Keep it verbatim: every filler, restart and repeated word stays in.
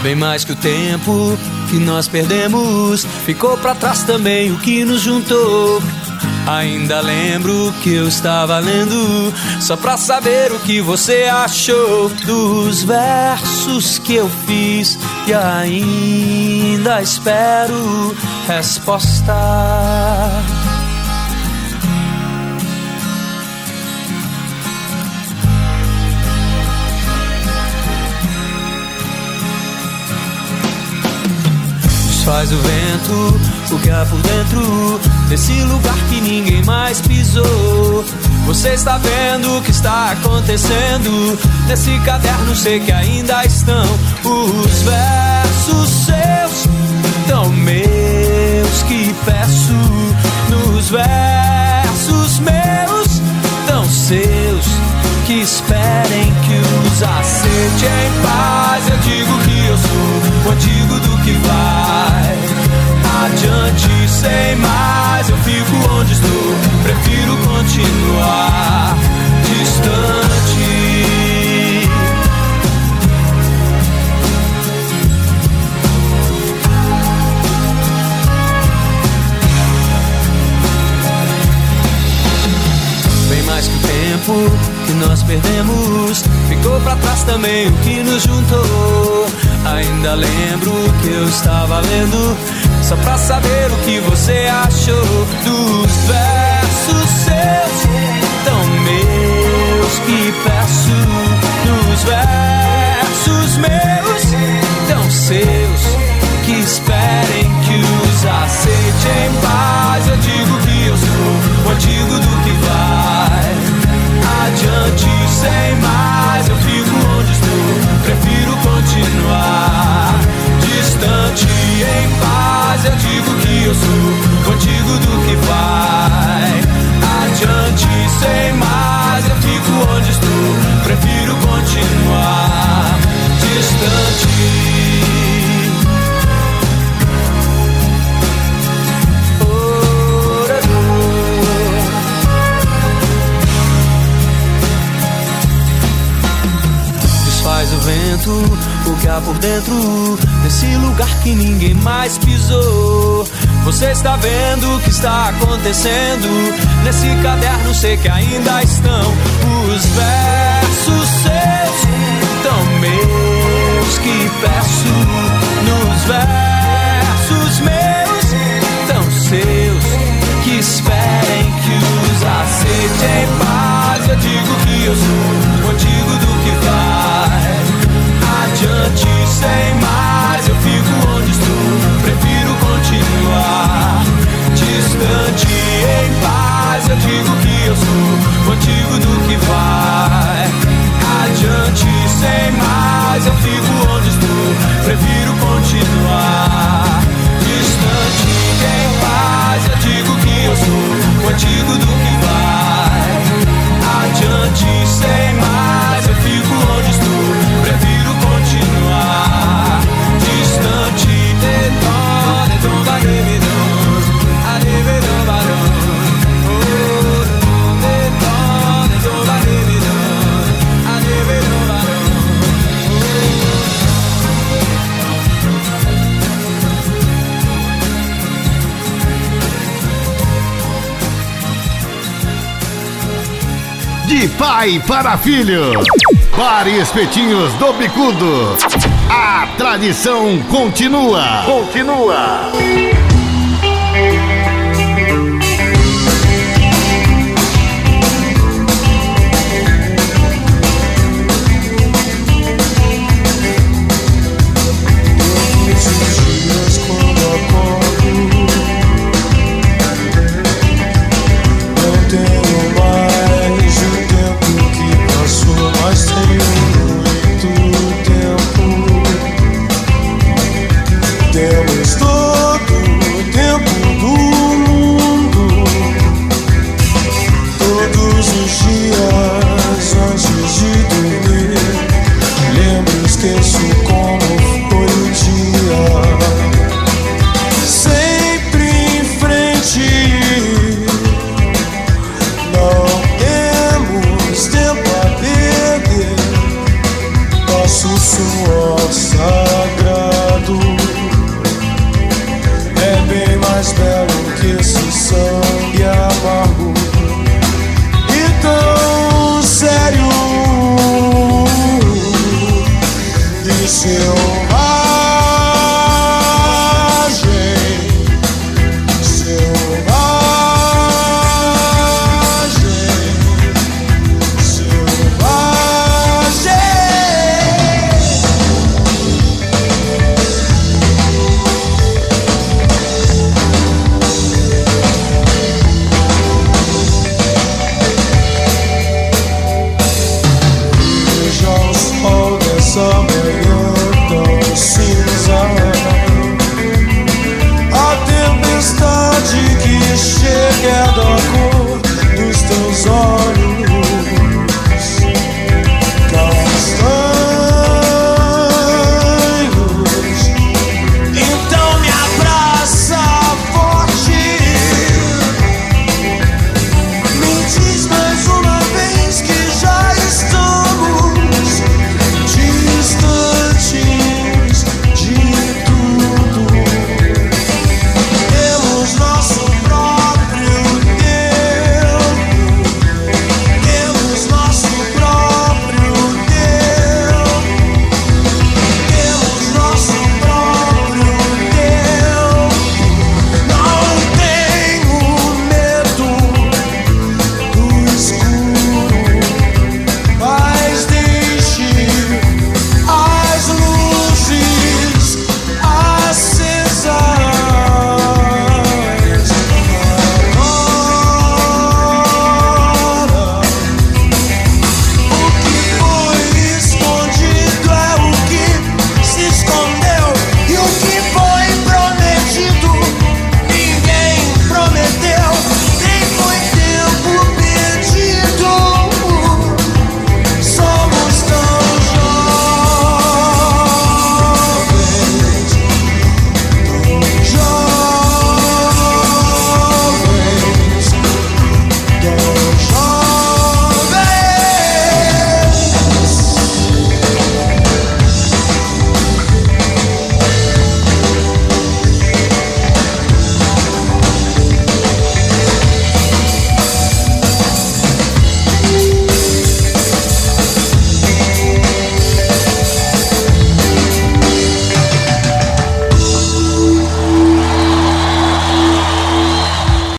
Bem mais que o tempo que nós perdemos, ficou pra trás também o que nos juntou. Ainda lembro que eu estava lendo só pra saber o que você achou dos versos que eu fiz e ainda espero resposta. Faz o vento, o que há por dentro desse lugar que ninguém mais pisou. Você está vendo o que está acontecendo nesse caderno, sei que ainda estão os versos seus, tão meus que peço. Nos versos meus, tão seus, que esperem que os aceite em paz. Eu digo que eu sou o antigo do que vai adiante sem mais. Eu fico onde estou, prefiro continuar distante. Bem mais que o tempo que nós perdemos, ficou pra trás também o que nos juntou. Ainda lembro que eu estava lendo só pra saber o que você achou dos versos seus, tão meus que peço. Nos versos meus, tão seus, que esperem que os aceite em paz. Eu digo que eu sou o antigo do que vai adiante sem mais. Eu fico onde estou, prefiro continuar distante em paz. Eu digo que eu sou o antigo do que vai adiante sem mais. Eu fico onde estou, prefiro continuar distante. Faz o vento, o que há por dentro desse lugar que ninguém mais pisou. Você está vendo o que está acontecendo nesse caderno, sei que ainda estão os versos seus, tão meus que peço. Nos versos meus, tão seus, que esperem que os aceite em paz. Eu digo que eu sou o antigo do que vai adiante sem mais. Eu fico onde estou, prefiro continuar distante em paz. Eu digo que eu sou o antigo do que vai adiante sem mais. Eu fico onde estou, prefiro continuar distante em paz. Eu digo que eu sou o antigo do que vai adiante sem mais. Eu fico onde estou, prefiro continuar distante. De pai para filho, Bar e Espetinhos do Bicudo. A tradição continua. Continua. Temos todo o tempo do Jeová.